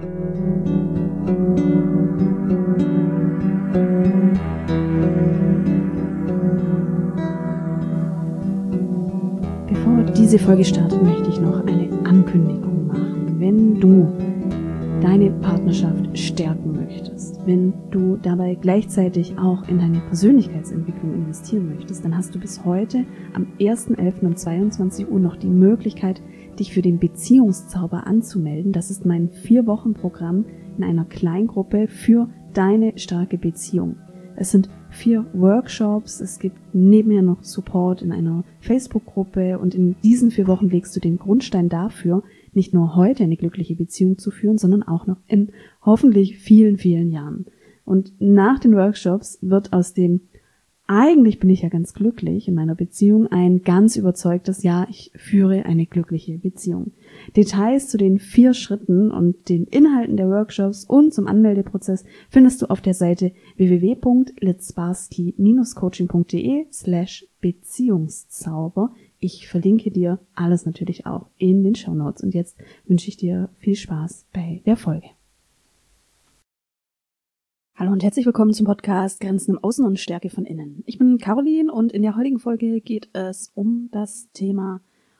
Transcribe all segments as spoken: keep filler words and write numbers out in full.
Bevor diese Folge startet, möchte ich noch eine Ankündigung machen. Wenn du deine Partnerschaft stärken möchtest, wenn du dabei gleichzeitig auch in deine Persönlichkeitsentwicklung investieren möchtest, dann hast du bis heute am ersten elften um zweiundzwanzig Uhr noch die Möglichkeit, dich für den Beziehungszauber anzumelden. Das ist mein Vier-Wochen-Programm in einer Kleingruppe für deine starke Beziehung. Es sind vier Workshops, es gibt nebenher noch Support in einer Facebook-Gruppe und in diesen vier Wochen legst du den Grundstein dafür, nicht nur heute eine glückliche Beziehung zu führen, sondern auch noch in hoffentlich vielen, vielen Jahren. Und nach den Workshops wird aus dem eigentlich bin ich ja ganz glücklich in meiner Beziehung ein ganz überzeugtes Ja, ich führe eine glückliche Beziehung. Details zu den vier Schritten und den Inhalten der Workshops und zum Anmeldeprozess findest du auf der Seite w w w punkt litzbarski Bindestrich coaching punkt de slash Beziehungszauber. Ich verlinke dir alles natürlich auch in den Shownotes. Und jetzt wünsche ich dir viel Spaß bei der Folge. Hallo und herzlich willkommen zum Podcast Grenzen im Außen und Stärke von Innen. Ich bin Caroline und in der heutigen Folge geht es um das Thema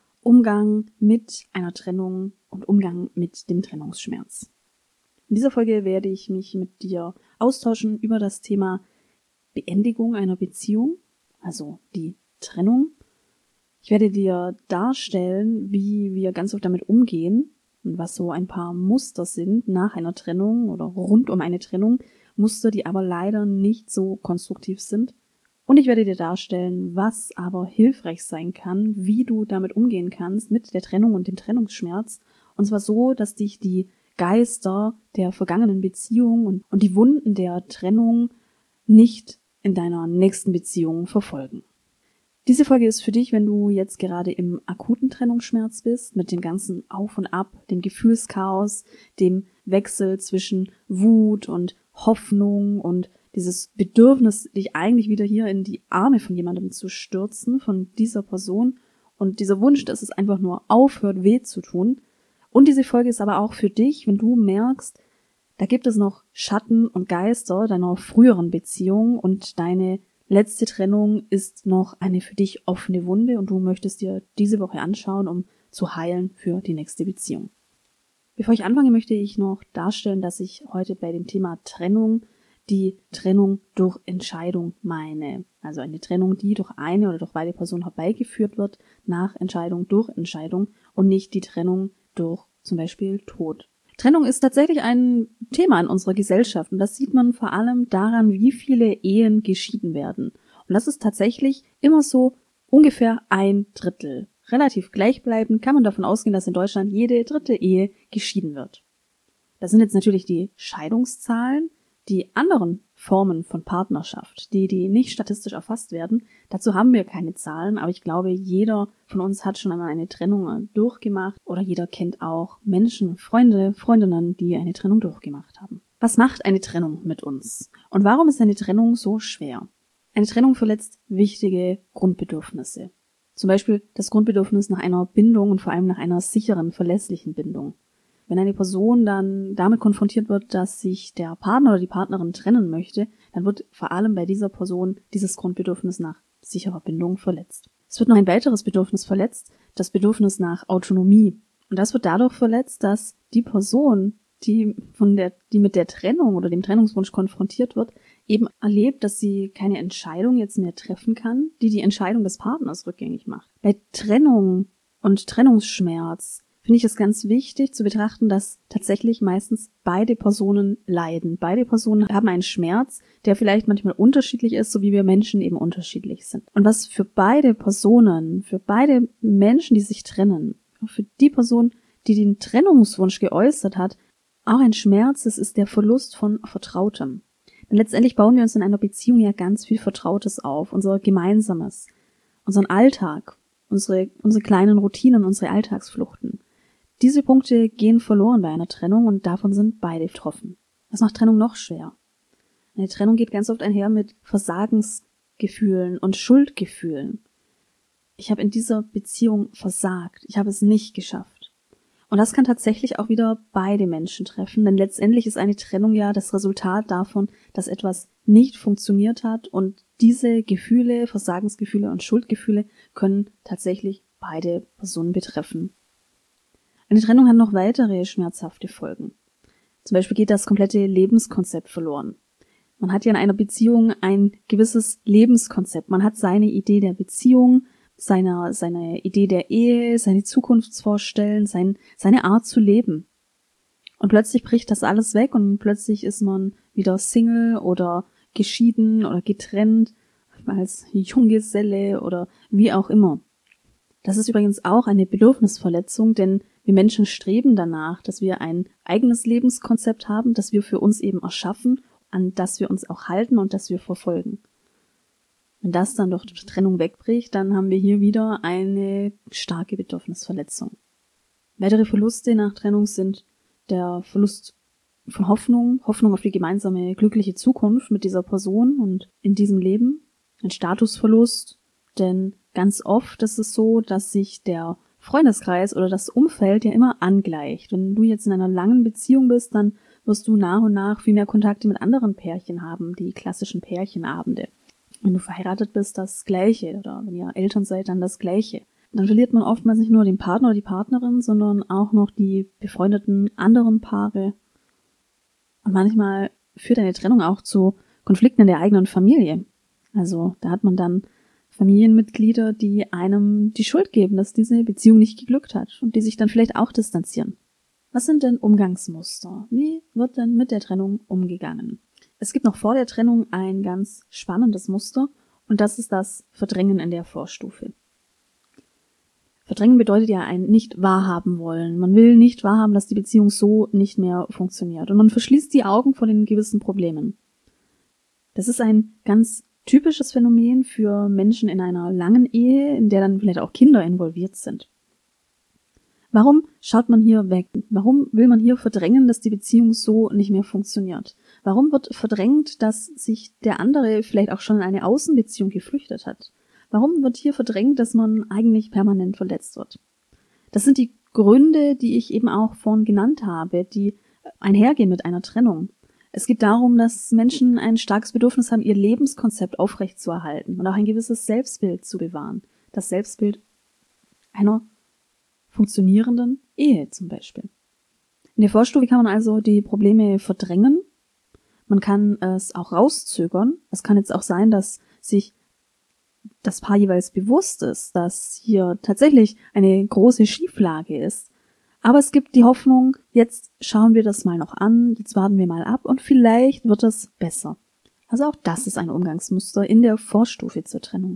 Umgang mit einer Trennung und Umgang mit dem Trennungsschmerz. In dieser Folge werde ich mich mit dir austauschen über das Thema Beendigung einer Beziehung, also die Trennung. Ich werde dir darstellen, wie wir ganz oft damit umgehen und was so ein paar Muster sind nach einer Trennung oder rund um eine Trennung, Muster, die aber leider nicht so konstruktiv sind. Und ich werde dir darstellen, was aber hilfreich sein kann, wie du damit umgehen kannst mit der Trennung und dem Trennungsschmerz. Und zwar so, dass dich die Geister der vergangenen Beziehung und, und die Wunden der Trennung nicht in deiner nächsten Beziehung verfolgen. Diese Folge ist für dich, wenn du jetzt gerade im akuten Trennungsschmerz bist, mit dem ganzen Auf und Ab, dem Gefühlschaos, dem Wechsel zwischen Wut und Hoffnung und dieses Bedürfnis, dich eigentlich wieder hier in die Arme von jemandem zu stürzen, von dieser Person und dieser Wunsch, dass es einfach nur aufhört, weh zu tun. Und diese Folge ist aber auch für dich, wenn du merkst, da gibt es noch Schatten und Geister deiner früheren Beziehung und deine letzte Trennung ist noch eine für dich offene Wunde und du möchtest dir diese Woche anschauen, um zu heilen für die nächste Beziehung. Bevor ich anfange, möchte ich noch darstellen, dass ich heute bei dem Thema Trennung die Trennung durch Entscheidung meine. Also eine Trennung, die durch eine oder durch beide Personen herbeigeführt wird, nach Entscheidung, durch Entscheidung und nicht die Trennung durch zum Beispiel Tod. Trennung ist tatsächlich ein Thema in unserer Gesellschaft und das sieht man vor allem daran, wie viele Ehen geschieden werden. Und das ist tatsächlich immer so ungefähr ein Drittel. Relativ gleichbleibend kann man davon ausgehen, dass in Deutschland jede dritte Ehe geschieden wird. Das sind jetzt natürlich die Scheidungszahlen, die anderen Formen von Partnerschaft, die, die nicht statistisch erfasst werden. Dazu haben wir keine Zahlen, aber ich glaube, jeder von uns hat schon einmal eine Trennung durchgemacht oder jeder kennt auch Menschen, Freunde, Freundinnen, die eine Trennung durchgemacht haben. Was macht eine Trennung mit uns? Und warum ist eine Trennung so schwer? Eine Trennung verletzt wichtige Grundbedürfnisse. Zum Beispiel das Grundbedürfnis nach einer Bindung und vor allem nach einer sicheren, verlässlichen Bindung. Wenn eine Person dann damit konfrontiert wird, dass sich der Partner oder die Partnerin trennen möchte, dann wird vor allem bei dieser Person dieses Grundbedürfnis nach sicherer Bindung verletzt. Es wird noch ein weiteres Bedürfnis verletzt, das Bedürfnis nach Autonomie. Und das wird dadurch verletzt, dass die Person, die von der, die mit der Trennung oder dem Trennungswunsch konfrontiert wird, eben erlebt, dass sie keine Entscheidung jetzt mehr treffen kann, die die Entscheidung des Partners rückgängig macht. Bei Trennung und Trennungsschmerz finde ich es ganz wichtig zu betrachten, dass tatsächlich meistens beide Personen leiden. Beide Personen haben einen Schmerz, der vielleicht manchmal unterschiedlich ist, so wie wir Menschen eben unterschiedlich sind. Und was für beide Personen, für beide Menschen, die sich trennen, für die Person, die den Trennungswunsch geäußert hat, auch ein Schmerz ist, ist der Verlust von Vertrautem. Denn letztendlich bauen wir uns in einer Beziehung ja ganz viel Vertrautes auf, unser Gemeinsames, unseren Alltag, unsere, unsere kleinen Routinen, unsere Alltagsfluchten. Diese Punkte gehen verloren bei einer Trennung und davon sind beide betroffen. Das macht Trennung noch schwer. Eine Trennung geht ganz oft einher mit Versagensgefühlen und Schuldgefühlen. Ich habe in dieser Beziehung versagt, ich habe es nicht geschafft. Und das kann tatsächlich auch wieder beide Menschen treffen, denn letztendlich ist eine Trennung ja das Resultat davon, dass etwas nicht funktioniert hat, und diese Gefühle, Versagensgefühle und Schuldgefühle können tatsächlich beide Personen betreffen. Eine Trennung hat noch weitere schmerzhafte Folgen. Zum Beispiel geht das komplette Lebenskonzept verloren. Man hat ja in einer Beziehung ein gewisses Lebenskonzept. Man hat seine Idee der Beziehung, seine, seine Idee der Ehe, seine Zukunftsvorstellungen, sein, seine Art zu leben. Und plötzlich bricht das alles weg und plötzlich ist man wieder Single oder geschieden oder getrennt, als Junggeselle oder wie auch immer. Das ist übrigens auch eine Bedürfnisverletzung, denn wir Menschen streben danach, dass wir ein eigenes Lebenskonzept haben, das wir für uns eben erschaffen, an das wir uns auch halten und das wir verfolgen. Wenn das dann durch die Trennung wegbricht, dann haben wir hier wieder eine starke Bedürfnisverletzung. Weitere Verluste nach Trennung sind der Verlust von Hoffnung, Hoffnung auf die gemeinsame glückliche Zukunft mit dieser Person und in diesem Leben, ein Statusverlust, denn ganz oft ist es so, dass sich der Freundeskreis oder das Umfeld ja immer angleicht. Wenn du jetzt in einer langen Beziehung bist, dann wirst du nach und nach viel mehr Kontakte mit anderen Pärchen haben, die klassischen Pärchenabende. Wenn du verheiratet bist, das Gleiche, oder wenn ihr Eltern seid, dann das Gleiche. Dann verliert man oftmals nicht nur den Partner oder die Partnerin, sondern auch noch die befreundeten anderen Paare. Und manchmal führt eine Trennung auch zu Konflikten in der eigenen Familie. Also da hat man dann Familienmitglieder, die einem die Schuld geben, dass diese Beziehung nicht geglückt hat und die sich dann vielleicht auch distanzieren. Was sind denn Umgangsmuster? Wie wird denn mit der Trennung umgegangen? Es gibt noch vor der Trennung ein ganz spannendes Muster, und das ist das Verdrängen in der Vorstufe. Verdrängen bedeutet ja ein nicht wahrhaben wollen. Man will nicht wahrhaben, dass die Beziehung so nicht mehr funktioniert, und man verschließt die Augen vor den gewissen Problemen. Das ist ein ganz typisches Phänomen für Menschen in einer langen Ehe, in der dann vielleicht auch Kinder involviert sind. Warum schaut man hier weg? Warum will man hier verdrängen, dass die Beziehung so nicht mehr funktioniert? Warum wird verdrängt, dass sich der andere vielleicht auch schon in eine Außenbeziehung geflüchtet hat? Warum wird hier verdrängt, dass man eigentlich permanent verletzt wird? Das sind die Gründe, die ich eben auch vorhin genannt habe, die einhergehen mit einer Trennung. Es geht darum, dass Menschen ein starkes Bedürfnis haben, ihr Lebenskonzept aufrechtzuerhalten und auch ein gewisses Selbstbild zu bewahren. Das Selbstbild einer funktionierenden Ehe zum Beispiel. In der Vorstufe kann man also die Probleme verdrängen. Man kann es auch rauszögern. Es kann jetzt auch sein, dass sich das Paar jeweils bewusst ist, dass hier tatsächlich eine große Schieflage ist. Aber es gibt die Hoffnung, jetzt schauen wir das mal noch an, jetzt warten wir mal ab und vielleicht wird es besser. Also auch das ist ein Umgangsmuster in der Vorstufe zur Trennung.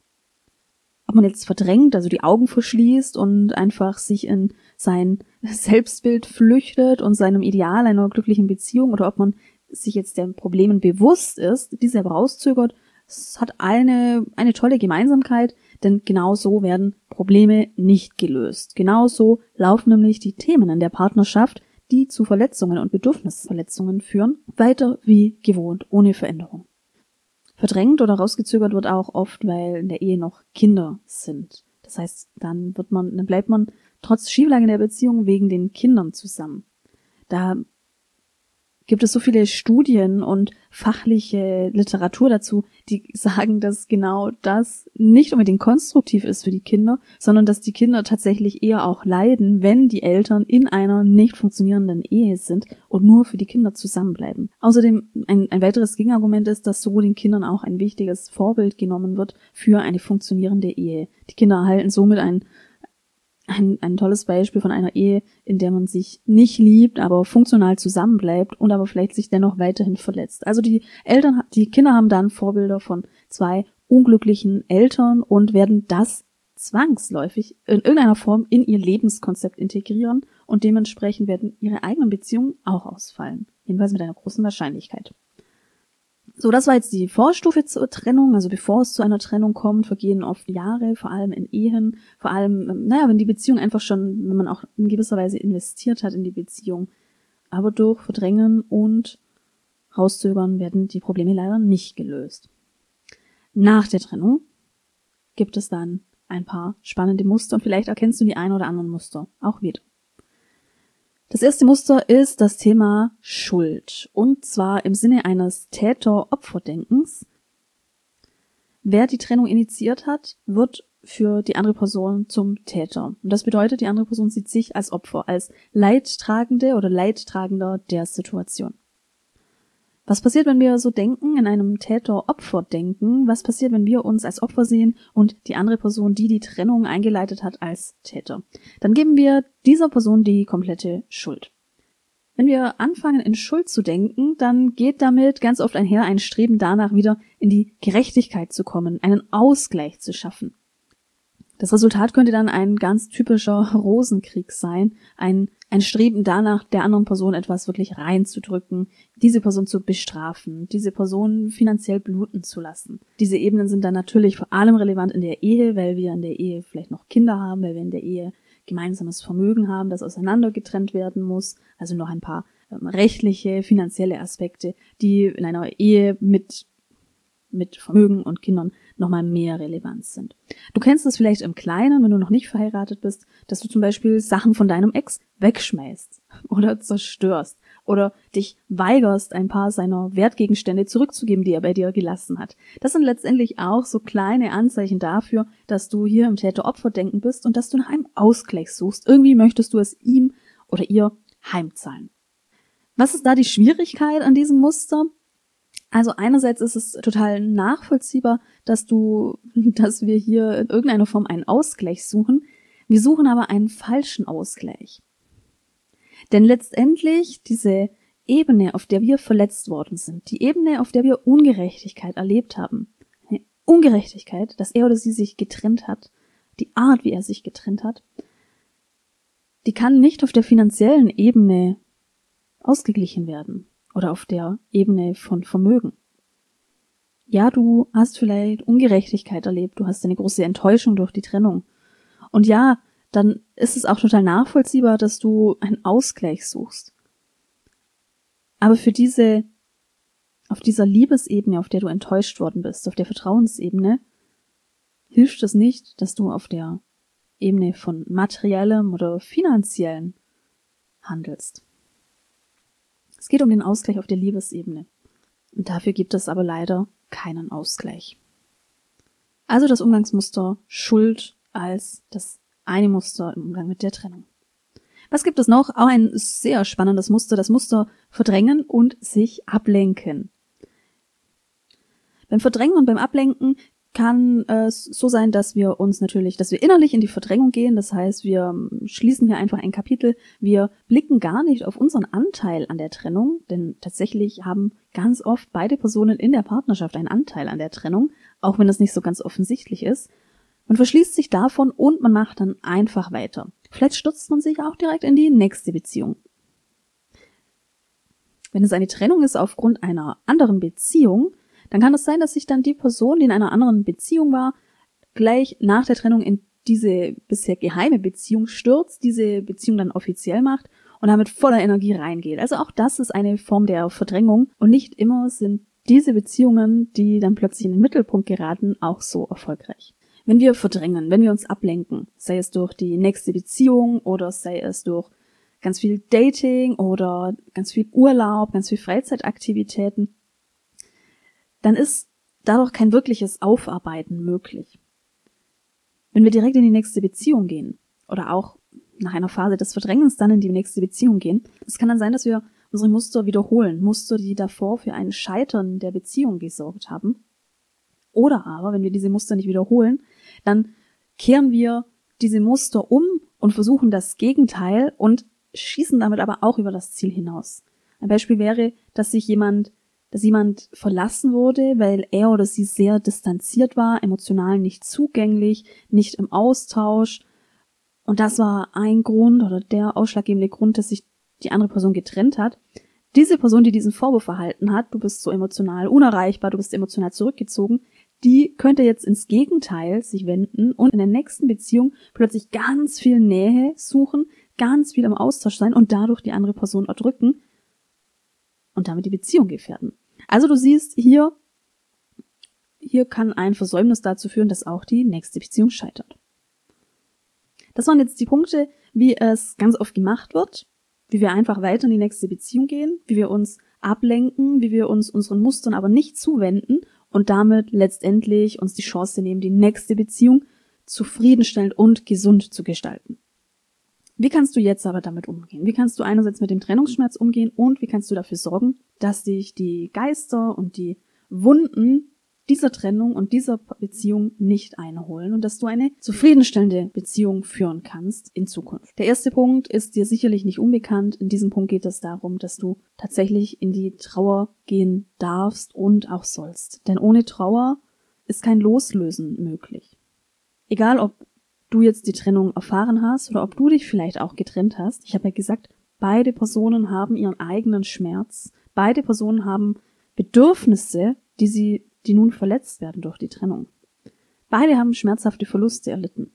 Ob man jetzt verdrängt, also die Augen verschließt und einfach sich in sein Selbstbild flüchtet und seinem Ideal einer glücklichen Beziehung, oder ob man sich jetzt den Problemen bewusst ist, diese aber rauszögert, es hat eine, eine tolle Gemeinsamkeit, denn genau so werden Probleme nicht gelöst. Genauso laufen nämlich die Themen in der Partnerschaft, die zu Verletzungen und Bedürfnisverletzungen führen, weiter wie gewohnt, ohne Veränderung. Verdrängt oder rausgezögert wird auch oft, weil in der Ehe noch Kinder sind. Das heißt, dann wird man, dann bleibt man trotz Schieflage in der Beziehung wegen den Kindern zusammen. Da gibt es so viele Studien und fachliche Literatur dazu, die sagen, dass genau das nicht unbedingt konstruktiv ist für die Kinder, sondern dass die Kinder tatsächlich eher auch leiden, wenn die Eltern in einer nicht funktionierenden Ehe sind und nur für die Kinder zusammenbleiben. Außerdem ein, ein weiteres Gegenargument ist, dass so den Kindern auch ein wichtiges Vorbild genommen wird für eine funktionierende Ehe. Die Kinder erhalten somit ein Ein, ein tolles Beispiel von einer Ehe, in der man sich nicht liebt, aber funktional zusammenbleibt und aber vielleicht sich dennoch weiterhin verletzt. Also die Eltern, die Kinder haben dann Vorbilder von zwei unglücklichen Eltern und werden das zwangsläufig in irgendeiner Form in ihr Lebenskonzept integrieren, und dementsprechend werden ihre eigenen Beziehungen auch ausfallen. Jedenfalls mit einer großen Wahrscheinlichkeit. So, das war jetzt die Vorstufe zur Trennung. Also bevor es zu einer Trennung kommt, vergehen oft Jahre, vor allem in Ehen, vor allem, naja, wenn die Beziehung einfach schon, wenn man auch in gewisser Weise investiert hat in die Beziehung. Aber durch Verdrängen und Rauszögern werden die Probleme leider nicht gelöst. Nach der Trennung gibt es dann ein paar spannende Muster und vielleicht erkennst du die ein oder anderen Muster auch wieder. Das erste Muster ist das Thema Schuld. Und zwar im Sinne eines Täter-Opfer-Denkens. Wer die Trennung initiiert hat, wird für die andere Person zum Täter. Und das bedeutet, die andere Person sieht sich als Opfer, als Leidtragende oder Leidtragender der Situation. Was passiert, wenn wir so denken, in einem Täter-Opfer-Denken? Was passiert, wenn wir uns als Opfer sehen und die andere Person, die die Trennung eingeleitet hat, als Täter? Dann geben wir dieser Person die komplette Schuld. Wenn wir anfangen, in Schuld zu denken, dann geht damit ganz oft einher ein Streben danach, wieder in die Gerechtigkeit zu kommen, einen Ausgleich zu schaffen. Das Resultat könnte dann ein ganz typischer Rosenkrieg sein, ein, ein Streben danach, der anderen Person etwas wirklich reinzudrücken, diese Person zu bestrafen, diese Person finanziell bluten zu lassen. Diese Ebenen sind dann natürlich vor allem relevant in der Ehe, weil wir in der Ehe vielleicht noch Kinder haben, weil wir in der Ehe gemeinsames Vermögen haben, das auseinander getrennt werden muss, also noch ein paar ähm, rechtliche, finanzielle Aspekte, die in einer Ehe mit mit Vermögen und Kindern nochmal mehr Relevanz sind. Du kennst es vielleicht im Kleinen, wenn du noch nicht verheiratet bist, dass du zum Beispiel Sachen von deinem Ex wegschmeißt oder zerstörst oder dich weigerst, ein paar seiner Wertgegenstände zurückzugeben, die er bei dir gelassen hat. Das sind letztendlich auch so kleine Anzeichen dafür, dass du hier im Täter-Opfer-Denken bist und dass du nach einem Ausgleich suchst. Irgendwie möchtest du es ihm oder ihr heimzahlen. Was ist da die Schwierigkeit an diesem Muster? Also einerseits ist es total nachvollziehbar, dass du, dass wir hier in irgendeiner Form einen Ausgleich suchen. Wir suchen aber einen falschen Ausgleich. Denn letztendlich diese Ebene, auf der wir verletzt worden sind, die Ebene, auf der wir Ungerechtigkeit erlebt haben, eine Ungerechtigkeit, dass er oder sie sich getrennt hat, die Art, wie er sich getrennt hat, die kann nicht auf der finanziellen Ebene ausgeglichen werden. Oder auf der Ebene von Vermögen. Ja, du hast vielleicht Ungerechtigkeit erlebt, du hast eine große Enttäuschung durch die Trennung. Und ja, dann ist es auch total nachvollziehbar, dass du einen Ausgleich suchst. Aber für diese, auf dieser Liebesebene, auf der du enttäuscht worden bist, auf der Vertrauensebene, hilft es nicht, dass du auf der Ebene von materiellem oder finanziellen handelst. Es geht um den Ausgleich auf der Liebesebene. Und dafür gibt es aber leider keinen Ausgleich. Also das Umgangsmuster Schuld als das eine Muster im Umgang mit der Trennung. Was gibt es noch? Auch ein sehr spannendes Muster, das Muster Verdrängen und sich ablenken. Beim Verdrängen und beim Ablenken kann es äh, so sein, dass wir uns natürlich, dass wir innerlich in die Verdrängung gehen. Das heißt, wir schließen hier einfach ein Kapitel. Wir blicken gar nicht auf unseren Anteil an der Trennung, denn tatsächlich haben ganz oft beide Personen in der Partnerschaft einen Anteil an der Trennung, auch wenn das nicht so ganz offensichtlich ist. Man verschließt sich davon und man macht dann einfach weiter. Vielleicht stürzt man sich auch direkt in die nächste Beziehung. Wenn es eine Trennung ist aufgrund einer anderen Beziehung, dann kann es sein, dass sich dann die Person, die in einer anderen Beziehung war, gleich nach der Trennung in diese bisher geheime Beziehung stürzt, diese Beziehung dann offiziell macht und damit voller Energie reingeht. Also auch das ist eine Form der Verdrängung und nicht immer sind diese Beziehungen, die dann plötzlich in den Mittelpunkt geraten, auch so erfolgreich. Wenn wir verdrängen, wenn wir uns ablenken, sei es durch die nächste Beziehung oder sei es durch ganz viel Dating oder ganz viel Urlaub, ganz viel Freizeitaktivitäten, dann ist dadurch kein wirkliches Aufarbeiten möglich. Wenn wir direkt in die nächste Beziehung gehen oder auch nach einer Phase des Verdrängens dann in die nächste Beziehung gehen, es kann dann sein, dass wir unsere Muster wiederholen, Muster, die davor für ein Scheitern der Beziehung gesorgt haben. Oder aber, wenn wir diese Muster nicht wiederholen, dann kehren wir diese Muster um und versuchen das Gegenteil und schießen damit aber auch über das Ziel hinaus. Ein Beispiel wäre, dass sich jemand dass jemand verlassen wurde, weil er oder sie sehr distanziert war, emotional nicht zugänglich, nicht im Austausch. Und das war ein Grund oder der ausschlaggebende Grund, dass sich die andere Person getrennt hat. Diese Person, die diesen Vorwurf erhalten hat, du bist so emotional unerreichbar, du bist emotional zurückgezogen, die könnte jetzt ins Gegenteil sich wenden und in der nächsten Beziehung plötzlich ganz viel Nähe suchen, ganz viel im Austausch sein und dadurch die andere Person erdrücken und damit die Beziehung gefährden. Also du siehst, hier, hier kann ein Versäumnis dazu führen, dass auch die nächste Beziehung scheitert. Das waren jetzt die Punkte, wie es ganz oft gemacht wird. wie wir einfach weiter in die nächste Beziehung gehen, wie wir uns ablenken, wie wir uns unseren Mustern aber nicht zuwenden und damit letztendlich uns die Chance nehmen, die nächste Beziehung zufriedenstellend und gesund zu gestalten. Wie kannst du jetzt aber damit umgehen? Wie kannst du einerseits mit dem Trennungsschmerz umgehen und wie kannst du dafür sorgen, dass dich die Geister und die Wunden dieser Trennung und dieser Beziehung nicht einholen und dass du eine zufriedenstellende Beziehung führen kannst in Zukunft. Der erste Punkt ist dir sicherlich nicht unbekannt. In diesem Punkt geht es darum, dass du tatsächlich in die Trauer gehen darfst und auch sollst. Denn ohne Trauer ist kein Loslösen möglich. Egal, ob du jetzt die Trennung erfahren hast oder ob du dich vielleicht auch getrennt hast. Ich habe ja gesagt, beide Personen haben ihren eigenen Schmerz. Beide Personen haben Bedürfnisse, die sie, die nun verletzt werden durch die Trennung. Beide haben schmerzhafte Verluste erlitten.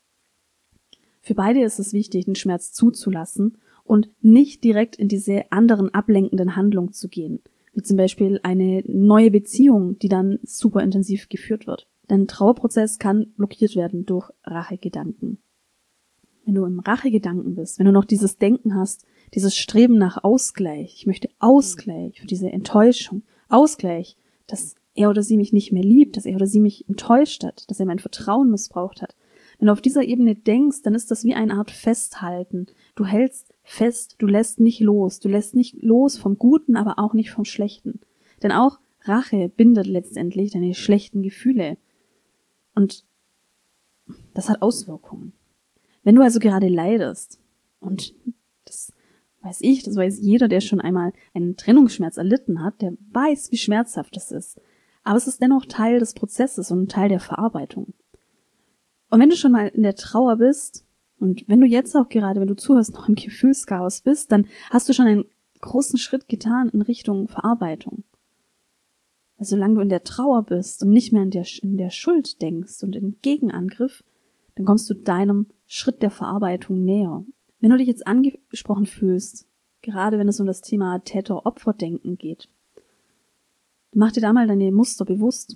Für beide ist es wichtig, den Schmerz zuzulassen und nicht direkt in diese anderen ablenkenden Handlungen zu gehen, wie zum Beispiel eine neue Beziehung, die dann super intensiv geführt wird. Dein Trauerprozess kann blockiert werden durch Rachegedanken. Wenn du im Rachegedanken bist, wenn du noch dieses Denken hast, dieses Streben nach Ausgleich, ich möchte Ausgleich für diese Enttäuschung, Ausgleich, dass er oder sie mich nicht mehr liebt, dass er oder sie mich enttäuscht hat, dass er mein Vertrauen missbraucht hat. Wenn du auf dieser Ebene denkst, dann ist das wie eine Art Festhalten. Du hältst fest, du lässt nicht los, du lässt nicht los vom Guten, aber auch nicht vom Schlechten. Denn auch Rache bindet letztendlich deine schlechten Gefühle. Und das hat Auswirkungen. Wenn du also gerade leidest, und das weiß ich, das weiß jeder, der schon einmal einen Trennungsschmerz erlitten hat, der weiß, wie schmerzhaft es ist. Aber es ist dennoch Teil des Prozesses und Teil der Verarbeitung. Und wenn du schon mal in der Trauer bist, und wenn du jetzt auch gerade, wenn du zuhörst, noch im Gefühlschaos bist, dann hast du schon einen großen Schritt getan in Richtung Verarbeitung. Also solange du in der Trauer bist und nicht mehr in der, in der Schuld denkst und in Gegenangriff, dann kommst du deinem Schritt der Verarbeitung näher. Wenn du dich jetzt angesprochen fühlst, gerade wenn es um das Thema Täter-Opfer-Denken geht, dann mach dir da mal deine Muster bewusst.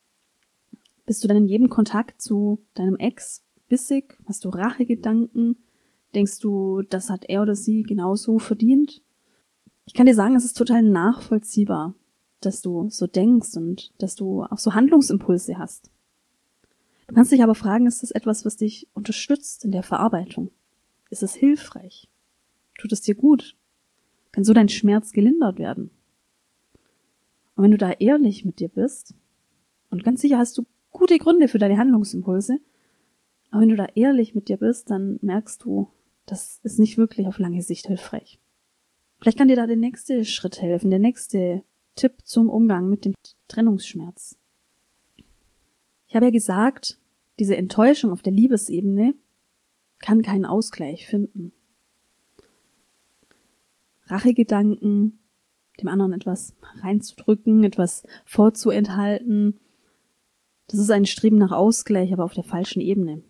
Bist du dann in jedem Kontakt zu deinem Ex bissig? Hast du Rachegedanken? Denkst du, das hat er oder sie genauso verdient? Ich kann dir sagen, es ist total nachvollziehbar, dass du so denkst und dass du auch so Handlungsimpulse hast. Du kannst dich aber fragen, ist das etwas, was dich unterstützt in der Verarbeitung? Ist es hilfreich? Tut es dir gut? Kann so dein Schmerz gelindert werden? Und wenn du da ehrlich mit dir bist, und ganz sicher hast du gute Gründe für deine Handlungsimpulse, aber wenn du da ehrlich mit dir bist, dann merkst du, das ist nicht wirklich auf lange Sicht hilfreich. Vielleicht kann dir da der nächste Schritt helfen, der nächste Tipp zum Umgang mit dem Trennungsschmerz. Ich habe ja gesagt, diese Enttäuschung auf der Liebesebene kann keinen Ausgleich finden. Rachegedanken, dem anderen etwas reinzudrücken, etwas vorzuenthalten, das ist ein Streben nach Ausgleich, aber auf der falschen Ebene.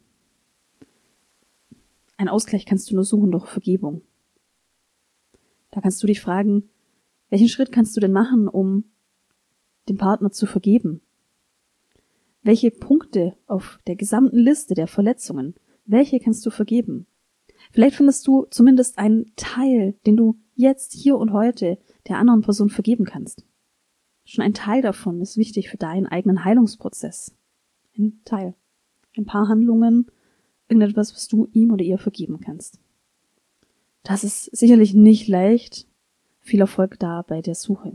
Ein Ausgleich kannst du nur suchen durch Vergebung. Da kannst du dich fragen, welchen Schritt kannst du denn machen, um dem Partner zu vergeben? Welche Punkte auf der gesamten Liste der Verletzungen, welche kannst du vergeben? Vielleicht findest du zumindest einen Teil, den du jetzt, hier und heute der anderen Person vergeben kannst. Schon ein Teil davon ist wichtig für deinen eigenen Heilungsprozess. Ein Teil. Ein paar Handlungen, irgendetwas, was du ihm oder ihr vergeben kannst. Das ist sicherlich nicht leicht. Viel Erfolg da bei der Suche.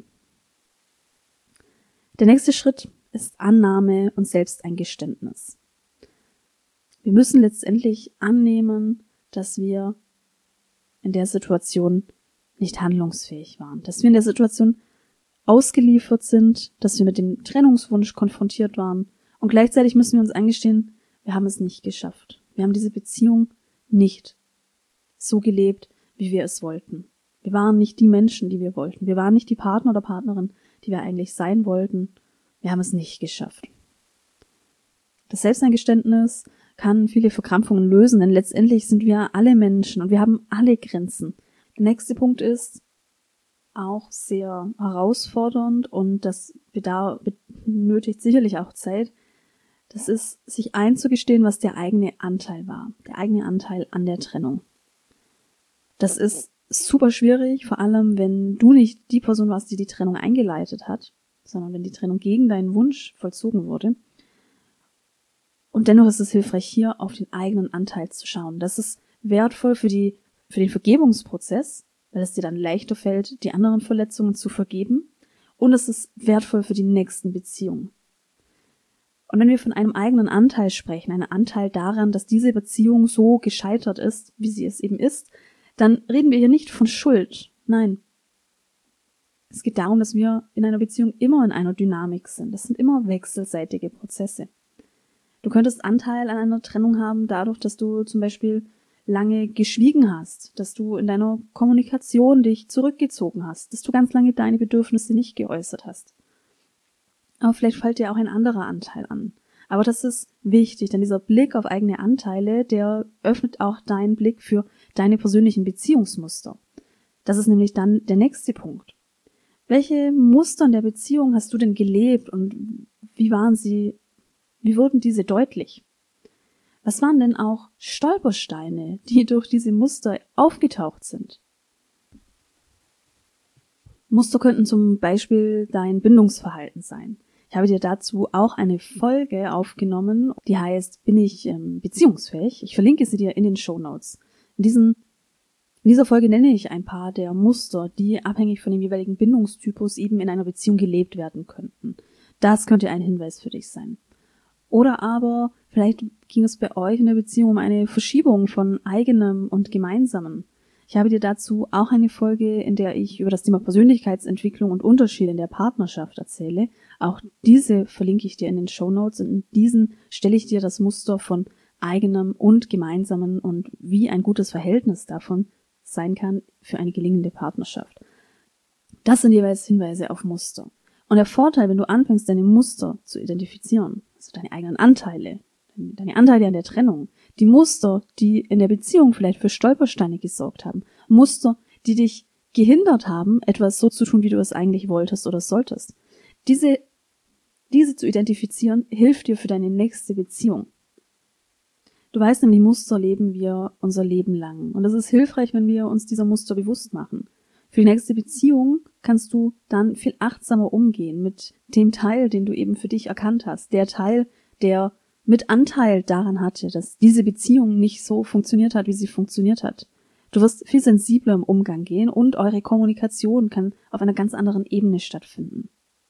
Der nächste Schritt ist Annahme und Selbsteingeständnis. Wir müssen letztendlich annehmen, dass wir in der Situation nicht handlungsfähig waren, dass wir in der Situation ausgeliefert sind, dass wir mit dem Trennungswunsch konfrontiert waren und gleichzeitig müssen wir uns eingestehen, wir haben es nicht geschafft. Wir haben diese Beziehung nicht so gelebt, wie wir es wollten. Wir waren nicht die Menschen, die wir wollten. Wir waren nicht die Partner oder Partnerin, die wir eigentlich sein wollten. Wir haben es nicht geschafft. Das Selbsteingeständnis kann viele Verkrampfungen lösen, denn letztendlich sind wir alle Menschen und wir haben alle Grenzen. Der nächste Punkt ist auch sehr herausfordernd und das benötigt sicherlich auch Zeit. Das ist, sich einzugestehen, was der eigene Anteil war, der eigene Anteil an der Trennung. Das ist super schwierig, vor allem wenn du nicht die Person warst, die die Trennung eingeleitet hat, sondern wenn die Trennung gegen deinen Wunsch vollzogen wurde. Und dennoch ist es hilfreich, hier auf den eigenen Anteil zu schauen. Das ist wertvoll für die, für den Vergebungsprozess, weil es dir dann leichter fällt, die anderen Verletzungen zu vergeben. Und es ist wertvoll für die nächsten Beziehungen. Und wenn wir von einem eigenen Anteil sprechen, einem Anteil daran, dass diese Beziehung so gescheitert ist, wie sie es eben ist, dann reden wir hier nicht von Schuld. Nein. Es geht darum, dass wir in einer Beziehung immer in einer Dynamik sind. Das sind immer wechselseitige Prozesse. Du könntest Anteil an einer Trennung haben, dadurch, dass du zum Beispiel lange geschwiegen hast, dass du in deiner Kommunikation dich zurückgezogen hast, dass du ganz lange deine Bedürfnisse nicht geäußert hast. Aber vielleicht fällt dir auch ein anderer Anteil an. Aber das ist wichtig, denn dieser Blick auf eigene Anteile, der öffnet auch deinen Blick für deine persönlichen Beziehungsmuster. Das ist nämlich dann der nächste Punkt. Welche Muster in der Beziehung hast du denn gelebt und wie waren sie, wie wurden diese deutlich? Was waren denn auch Stolpersteine, die durch diese Muster aufgetaucht sind? Muster könnten zum Beispiel dein Bindungsverhalten sein. Ich habe dir dazu auch eine Folge aufgenommen, die heißt, bin ich ähm, beziehungsfähig? Ich verlinke sie dir in den Shownotes. In, diesen, in dieser Folge nenne ich ein paar der Muster, die abhängig von dem jeweiligen Bindungstypus eben in einer Beziehung gelebt werden könnten. Das könnte ein Hinweis für dich sein. Oder aber vielleicht ging es bei euch in der Beziehung um eine Verschiebung von eigenem und gemeinsamem. Ich habe dir dazu auch eine Folge, in der ich über das Thema Persönlichkeitsentwicklung und Unterschiede in der Partnerschaft erzähle. Auch diese verlinke ich dir in den Shownotes und in diesen stelle ich dir das Muster von eigenem und gemeinsamen und wie ein gutes Verhältnis davon sein kann für eine gelingende Partnerschaft. Das sind jeweils Hinweise auf Muster. Und der Vorteil, wenn du anfängst, deine Muster zu identifizieren, also deine eigenen Anteile, deine Anteile an der Trennung, die Muster, die in der Beziehung vielleicht für Stolpersteine gesorgt haben, Muster, die dich gehindert haben, etwas so zu tun, wie du es eigentlich wolltest oder solltest. Diese, diese zu identifizieren, hilft dir für deine nächste Beziehung. Du weißt nämlich, Muster leben wir unser Leben lang. Und es ist hilfreich, wenn wir uns dieser Muster bewusst machen. Für die nächste Beziehung kannst du dann viel achtsamer umgehen mit dem Teil, den du eben für dich erkannt hast. Der Teil, der mit Anteil daran hatte, dass diese Beziehung nicht so funktioniert hat, wie sie funktioniert hat. Du wirst viel sensibler im Umgang gehen und eure Kommunikation kann auf einer ganz anderen Ebene stattfinden.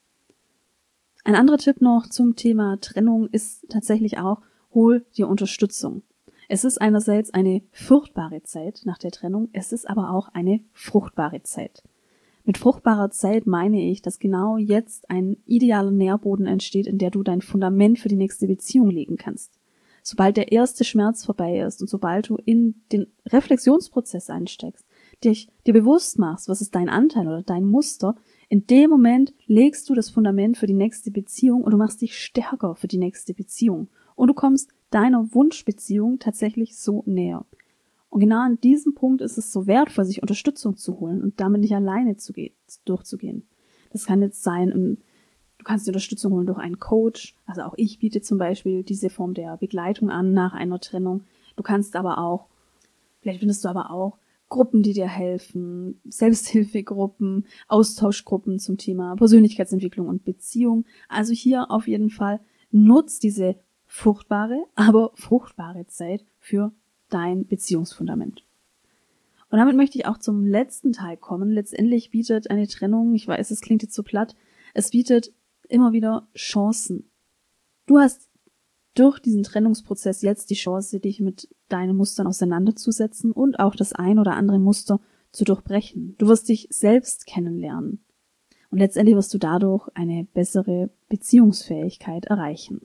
Ein anderer Tipp noch zum Thema Trennung ist tatsächlich auch, hol dir Unterstützung. Es ist einerseits eine furchtbare Zeit nach der Trennung, es ist aber auch eine fruchtbare Zeit. Mit fruchtbarer Zeit meine ich, dass genau jetzt ein idealer Nährboden entsteht, in der du dein Fundament für die nächste Beziehung legen kannst. Sobald der erste Schmerz vorbei ist und sobald du in den Reflexionsprozess einsteigst, dich dir bewusst machst, was ist dein Anteil oder dein Muster, in dem Moment legst du das Fundament für die nächste Beziehung und du machst dich stärker für die nächste Beziehung. Und du kommst deiner Wunschbeziehung tatsächlich so näher. Und genau an diesem Punkt ist es so wertvoll, sich Unterstützung zu holen und damit nicht alleine zu gehen, durchzugehen. Das kann jetzt sein, du kannst dir Unterstützung holen durch einen Coach. Also auch ich biete zum Beispiel diese Form der Begleitung an nach einer Trennung. Du kannst aber auch, vielleicht findest du aber auch Gruppen, die dir helfen, Selbsthilfegruppen, Austauschgruppen zum Thema Persönlichkeitsentwicklung und Beziehung. Also hier auf jeden Fall nutz diese furchtbare, aber fruchtbare Zeit für dein Beziehungsfundament. Und damit möchte ich auch zum letzten Teil kommen. Letztendlich bietet eine Trennung, ich weiß, es klingt jetzt so platt, es bietet immer wieder Chancen. Du hast durch diesen Trennungsprozess jetzt die Chance, dich mit deinen Mustern auseinanderzusetzen und auch das ein oder andere Muster zu durchbrechen. Du wirst dich selbst kennenlernen. Und letztendlich wirst du dadurch eine bessere Beziehungsfähigkeit erreichen.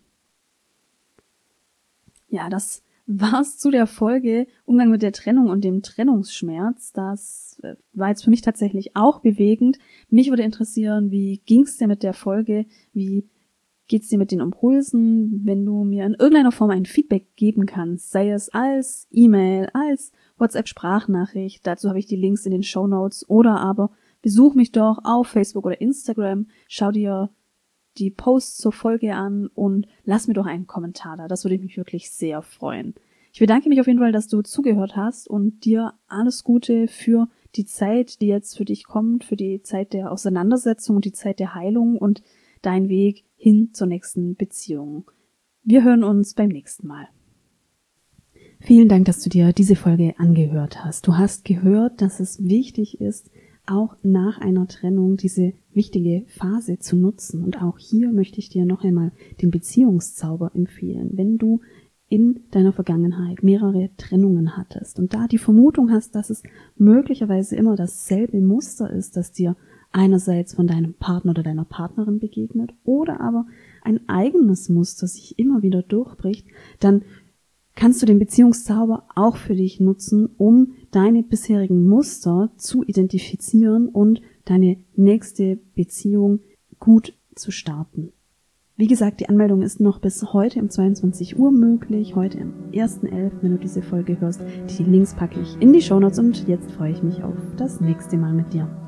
Ja, das war's zu der Folge Umgang mit der Trennung und dem Trennungsschmerz. Das war jetzt für mich tatsächlich auch bewegend. Mich würde interessieren, wie ging's dir mit der Folge? Wie geht's dir mit den Impulsen? Wenn du mir in irgendeiner Form ein Feedback geben kannst, sei es als E-Mail, als WhatsApp-Sprachnachricht, dazu habe ich die Links in den Shownotes, oder aber besuch mich doch auf Facebook oder Instagram, schau dir die Posts zur Folge an und lass mir doch einen Kommentar da. Das würde mich wirklich sehr freuen. Ich bedanke mich auf jeden Fall, dass du zugehört hast und dir alles Gute für die Zeit, die jetzt für dich kommt, für die Zeit der Auseinandersetzung und die Zeit der Heilung und dein Weg hin zur nächsten Beziehung. Wir hören uns beim nächsten Mal. Vielen Dank, dass du dir diese Folge angehört hast. Du hast gehört, dass es wichtig ist, auch nach einer Trennung diese wichtige Phase zu nutzen. Und auch hier möchte ich dir noch einmal den Beziehungszauber empfehlen. Wenn du in deiner Vergangenheit mehrere Trennungen hattest und da die Vermutung hast, dass es möglicherweise immer dasselbe Muster ist, das dir einerseits von deinem Partner oder deiner Partnerin begegnet oder aber ein eigenes Muster sich immer wieder durchbricht, dann kannst du den Beziehungszauber auch für dich nutzen, um deine bisherigen Muster zu identifizieren und deine nächste Beziehung gut zu starten. Wie gesagt, die Anmeldung ist noch bis heute um zweiundzwanzig Uhr möglich, heute am ersten elften, wenn du diese Folge hörst. Die Links packe ich in die Shownotes und jetzt freue ich mich auf das nächste Mal mit dir.